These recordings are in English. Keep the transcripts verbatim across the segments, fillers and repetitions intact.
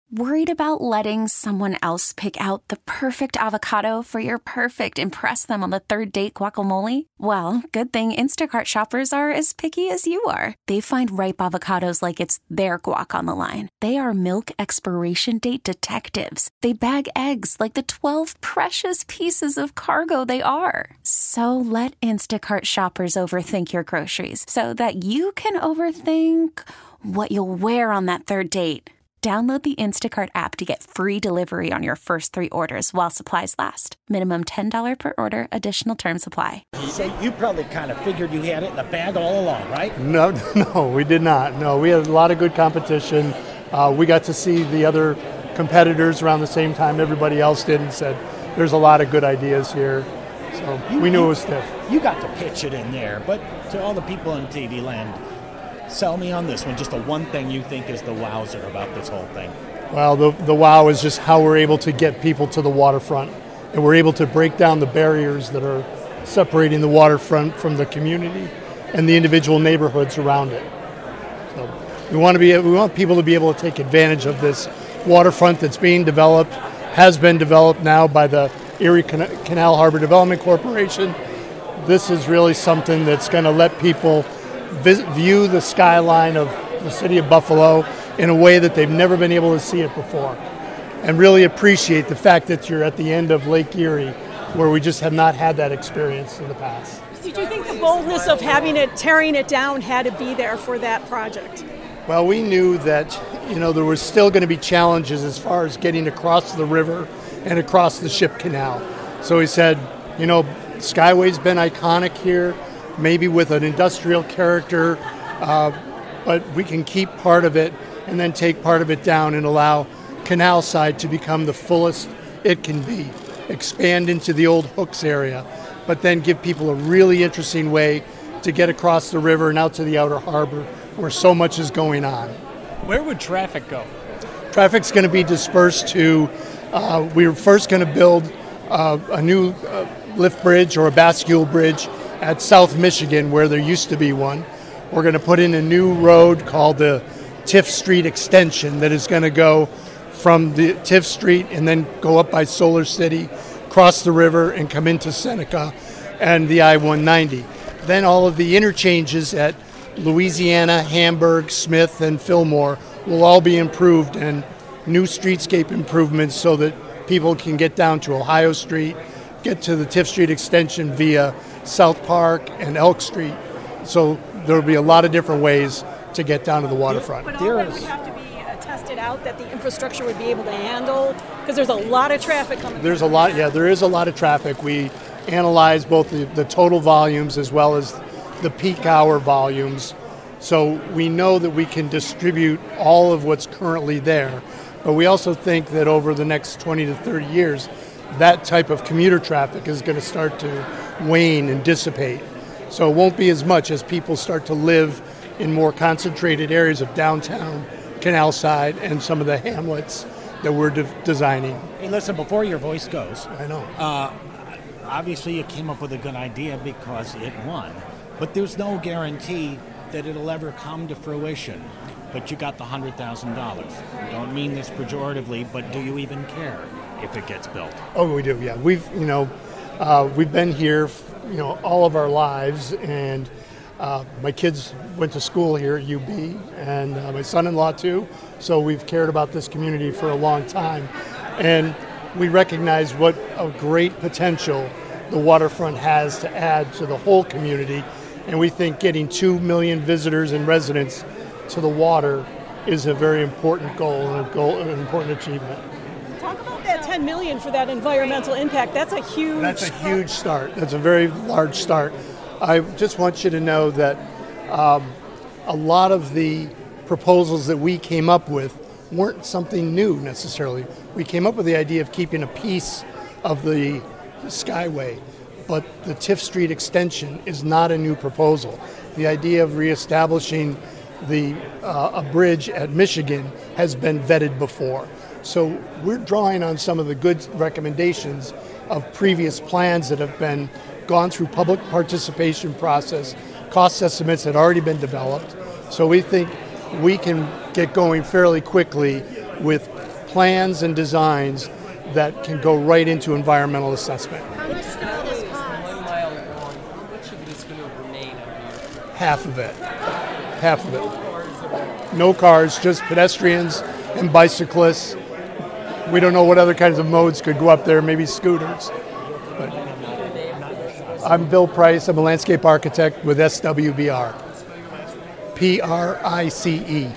Worried about letting someone else pick out the perfect avocado for your perfect impress them on the third date guacamole? Well, good thing Instacart shoppers are as picky as you are. They find ripe avocados like it's their guac on the line. They are milk expiration date detectives. They bag eggs like the twelve precious pieces of cargo they are. So let Instacart shoppers overthink your groceries so that you can overthink what you'll wear on that third date. Download the Instacart app to get free delivery on your first three orders while supplies last. Minimum ten dollars per order. Additional terms apply. So you probably kind of figured you had it in the bag all along, right? No, no, we did not. No, we had a lot of good competition. Uh, we got to see the other competitors around the same time everybody else did and said, there's a lot of good ideas here. So You- we knew you- it was stiff. You got to pitch it in there, but to all the people in T V land, sell me on this one. Just the one thing you think is the wowzer about this whole thing. Well, the, the wow is just how we're able to get people to the waterfront. And we're able to break down the barriers that are separating the waterfront from the community and the individual neighborhoods around it. So we want to be we want people to be able to take advantage of this waterfront that's being developed, has been developed now by the Erie Can- Canal Harbor Development Corporation. This is really something that's going to let people vis- view the skyline of the city of Buffalo in a way that they've never been able to see it before, and really appreciate the fact that you're at the end of Lake Erie, where we just have not had that experience in the past. Did you think the boldness of having it, tearing it down, had to be there for that project? Well, we knew that, you know, there was still going to be challenges as far as getting across the river and across the ship canal. So we said, you know, Skyway's been iconic here, maybe with an industrial character, uh, but we can keep part of it and then take part of it down and allow Canal Side to become the fullest it can be, expand into the old Hooks area, but then give people a really interesting way to get across the river and out to the outer harbor where so much is going on. Where would traffic go? Traffic's going to be dispersed to, uh, we're first going to build uh, a new uh, lift bridge or a bascule bridge at South Michigan where there used to be one. We're going to put in a new road called the Tiff Street Extension that is going to go from the Tiff Street and then go up by Solar City, cross the river and come into Seneca and the I one ninety. Then all of the interchanges at Louisiana, Hamburg, Smith, and Fillmore will all be improved, and new streetscape improvements so that people can get down to Ohio Street, get to the Tiff Street Extension via South Park and Elk Street. So there will be a lot of different ways to get down to the waterfront. But all that would have to be uh, tested out, that the infrastructure would be able to handle, because there's a lot of traffic coming. There's a lot, yeah, there is a lot of traffic. We analyze both the, the total volumes as well as the peak hour volumes. So we know that we can distribute all of what's currently there. But we also think that over the next twenty to thirty years, that type of commuter traffic is going to start to wane and dissipate. So it won't be as much as people start to live in more concentrated areas of downtown, Canal Side, and some of the hamlets that we're de- designing. Hey, listen, before your voice goes, I know. Uh, obviously you came up with a good idea because it won, but there's no guarantee that it'll ever come to fruition. But you got the one hundred thousand dollars. I don't mean this pejoratively, but do you even care if it gets built? Oh, we do, yeah. We've, you know, uh, we've been here, you know, all of our lives, and uh, my kids went to school here at U B, and uh, my son-in-law too, so we've cared about this community for a long time. And we recognize what a great potential the waterfront has to add to the whole community, and we think getting two million visitors and residents to the water is a very important goal and a goal, an important achievement. Talk about that ten million dollars for that environmental impact. That's a huge. That's a huge start. That's a very large start. I just want you to know that um, a lot of the proposals that we came up with weren't something new necessarily. We came up with the idea of keeping a piece of the Skyway, but the Tiff Street Extension is not a new proposal. The idea of reestablishing the uh, a bridge at Michigan has been vetted before. So we're drawing on some of the good recommendations of previous plans that have been gone through public participation process. Cost estimates had already been developed. So we think we can get going fairly quickly with plans and designs that can go right into environmental assessment. How much will this cost? One mile long, how much of it is going to remain out here? Half of it. Half of it. No cars, just pedestrians and bicyclists. We don't know what other kinds of modes could go up there, maybe scooters. But I'm Bill Price. I'm a landscape architect with S W B R. P R I C E.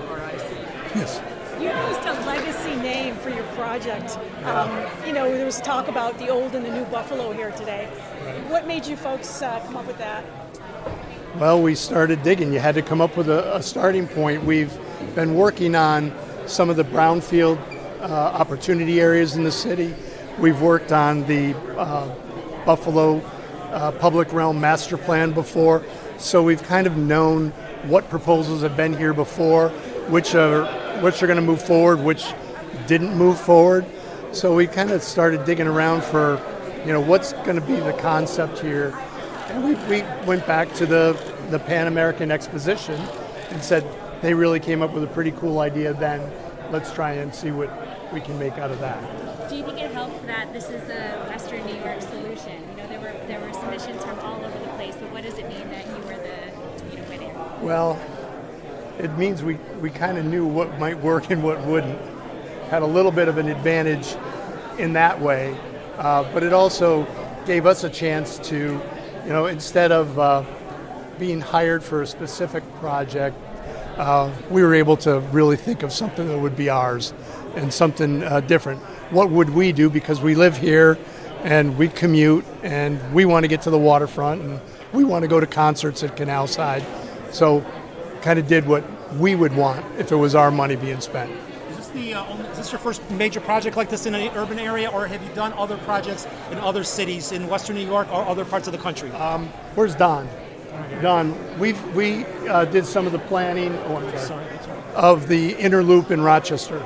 Yes. You used a legacy name for your project. Um, you know, there was talk about the old and the new Buffalo here today. What made you folks uh, come up with that? Well, we started digging. You had to come up with a, a starting point. We've been working on some of the brownfield uh, opportunity areas in the city. We've worked on the uh, Buffalo uh, Public Realm Master Plan before, so we've kind of known what proposals have been here before, which are which are going to move forward, which didn't move forward. So we kind of started digging around for, you know, what's going to be the concept here. And we, we went back to the, the Pan American Exposition and said they really came up with a pretty cool idea then. Let's try and see what we can make out of that. Do you think it helped that this is a Western New York solution? You know, there were there were submissions from all over the place, but what does it mean that you were the you know winner? Well, it means we, we kind of knew what might work and what wouldn't. Had a little bit of an advantage in that way, uh, but it also gave us a chance to, you know, instead of uh, being hired for a specific project, uh, we were able to really think of something that would be ours and something uh, different. What would we do? Because we live here and we commute and we want to get to the waterfront and we want to go to concerts at Canal Side. So kind of did what we would want if it was our money being spent. Is this, the, uh, only, is this your first major project like this in an urban area, or have you done other projects in other cities in Western New York or other parts of the country? Um, where's Don? Don, we've, we uh, did some of the planning oh, I'm sorry, of the inner loop in Rochester.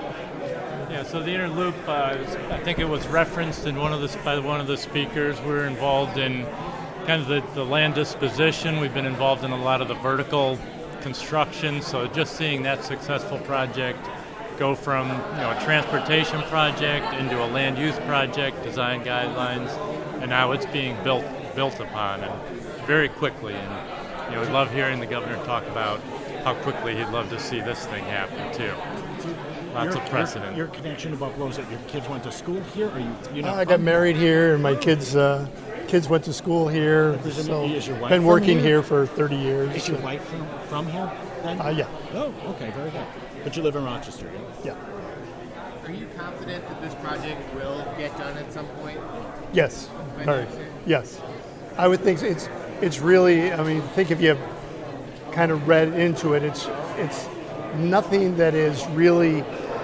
Yeah, so the inner loop, uh, I think it was referenced in one of the, by one of the speakers. We're involved in kind of the, the land disposition. We've been involved in a lot of the vertical construction, so just seeing that successful project go from, you know, a transportation project into a land use project, design guidelines, and now it's being built built upon, and very quickly. And you know, we love hearing the governor talk about how quickly he'd love to see this thing happen too. Lots your, of precedent. Your, your connection to Buffalo is that your kids went to school here, or you? you know, uh, I got married here, and my kids uh, kids went to school here. Is, so is your wife been from working here? here for thirty years. Is your wife from, from here? Then? Uh, yeah. Oh, okay, very good. But you live in Rochester, yeah? Yeah. Are you confident that this project will get done at some point? Yes. Very. Yes. I would think it's it's really. I mean, think if you kind of read into it, it's it's nothing that is really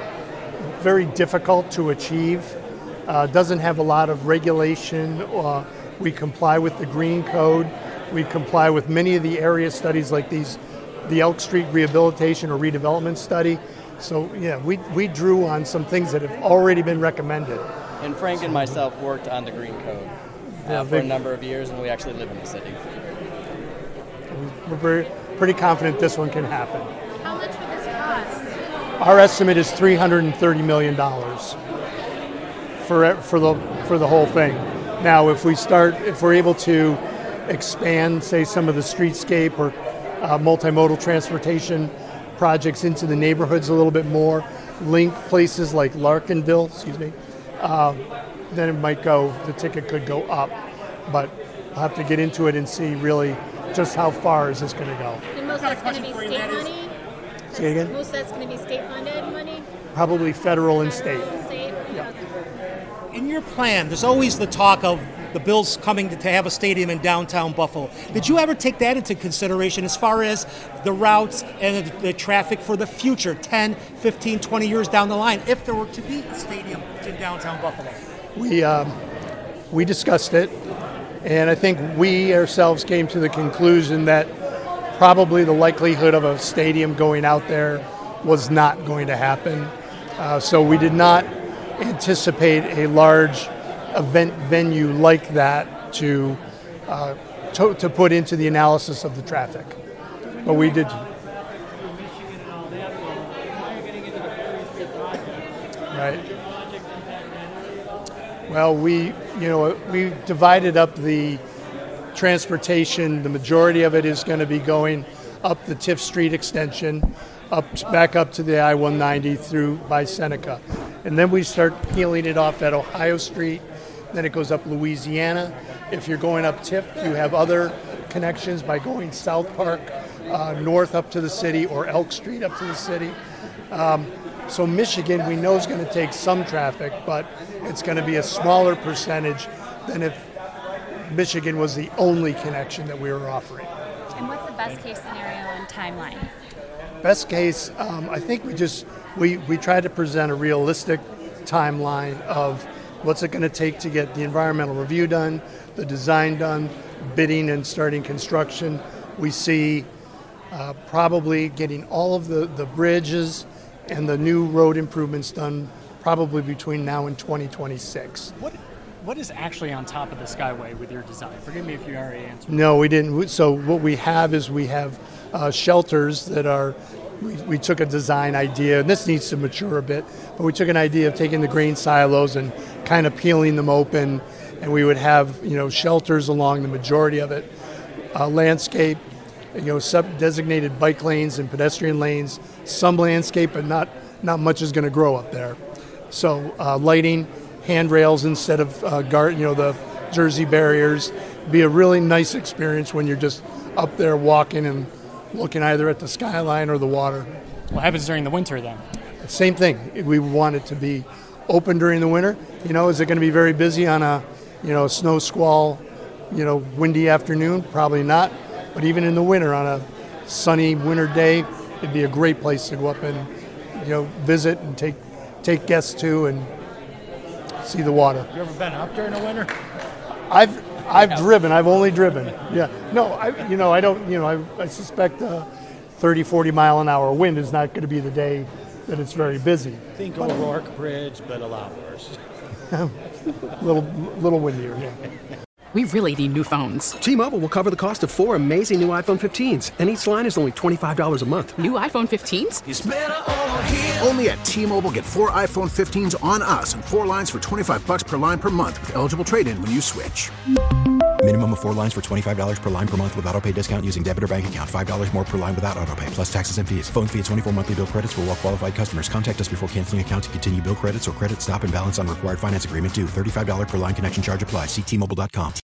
very difficult to achieve. Uh, doesn't have a lot of regulation. Uh, we comply with the Green Code. We comply with many of the area studies like these, the Elk Street Rehabilitation or Redevelopment Study. So yeah, we we drew on some things that have already been recommended. And Frank and myself worked on the Green Code uh, Yeah, for a big- number of years, and we actually live in the city. We're very, pretty confident this one can happen. How much would this cost? Our estimate is three hundred thirty million dollars for for the for the whole thing. Now, if we start, if we're able to expand, say, some of the streetscape or uh, multimodal transportation projects into the neighborhoods a little bit more, link places like Larkinville, excuse me, uh, then it might go. The ticket could go up, but we'll have to get into it and see really just how far is this going to go. And most of that's going to be state money? Say it again? Most of that's going to be state funded money? Probably federal and state. State? Yeah. In your plan, there's always the talk of the Bills coming to, to have a stadium in downtown Buffalo. Did you ever take that into consideration as far as the routes and the, the traffic for the future, ten, fifteen, twenty years down the line, if there were to be a stadium in downtown Buffalo? We um, we discussed it, and I think we ourselves came to the conclusion that probably the likelihood of a stadium going out there was not going to happen. Uh, so we did not anticipate a large event venue like that to, uh, to to put into the analysis of the traffic. But we did. Right. Well, we, you know, we divided up the transportation. The majority of it is going to be going up the Tiff Street extension, up back up to the I one ninety through by Seneca. And then we start peeling it off at Ohio Street. Then it goes up Louisiana. If you're going up Tiff, you have other connections by going South Park, uh, north up to the city, or Elk Street up to the city. Um, so Michigan, we know, is going to take some traffic, but it's going to be a smaller percentage than if Michigan was the only connection that we were offering. And what's the best case scenario and timeline? Best case, um, I think we just, we, we tried to present a realistic timeline of what's it going to take to get the environmental review done, the design done, bidding and starting construction. We see uh, probably getting all of the, the bridges and the new road improvements done probably between now and twenty twenty-six. What What is actually on top of the Skyway with your design? Forgive me if you already answered. No, we didn't. So what we have is we have uh, shelters that are, we, we took a design idea, and this needs to mature a bit, but we took an idea of taking the grain silos and kind of peeling them open, and we would have, you know, shelters along the majority of it, uh, landscape, you know, sub designated bike lanes and pedestrian lanes, some landscape, but not, not much is going to grow up there. So uh, lighting, handrails instead of uh, guard, you know, the Jersey barriers. Be a really nice experience when you're just up there walking and looking either at the skyline or the water. What happens during the winter then? Same thing. We want it to be open during the winter. You know, is it going to be very busy on a, you know, snow squall, you know, windy afternoon? Probably not. But even in the winter, on a sunny winter day, it'd be a great place to go up and, you know, visit and take take guests to and see the water. You ever been up during the winter? I've I've driven. I've only driven. Yeah. No, I you know I don't you know I, I suspect a thirty, forty mile an hour wind is not going to be the day that it's very busy. Think O'Rourke Bridge, but a lot worse. little little windier. Yeah. We really need new phones. T-Mobile will cover the cost of four amazing new iPhone fifteens, and each line is only twenty-five dollars a month. New iPhone fifteens? It's better over here. Only at T-Mobile, get four iPhone fifteens on us and four lines for twenty-five dollars per line per month with eligible trade-in when you switch. Minimum of four lines for twenty-five dollars per line per month with autopay discount using debit or bank account. five dollars more per line without autopay, plus taxes and fees. Phone fee at twenty-four monthly bill credits for well-qualified customers. Contact us before canceling account to continue bill credits or credit stop and balance on required finance agreement due. thirty-five dollars per line connection charge applies. See T Mobile dot com.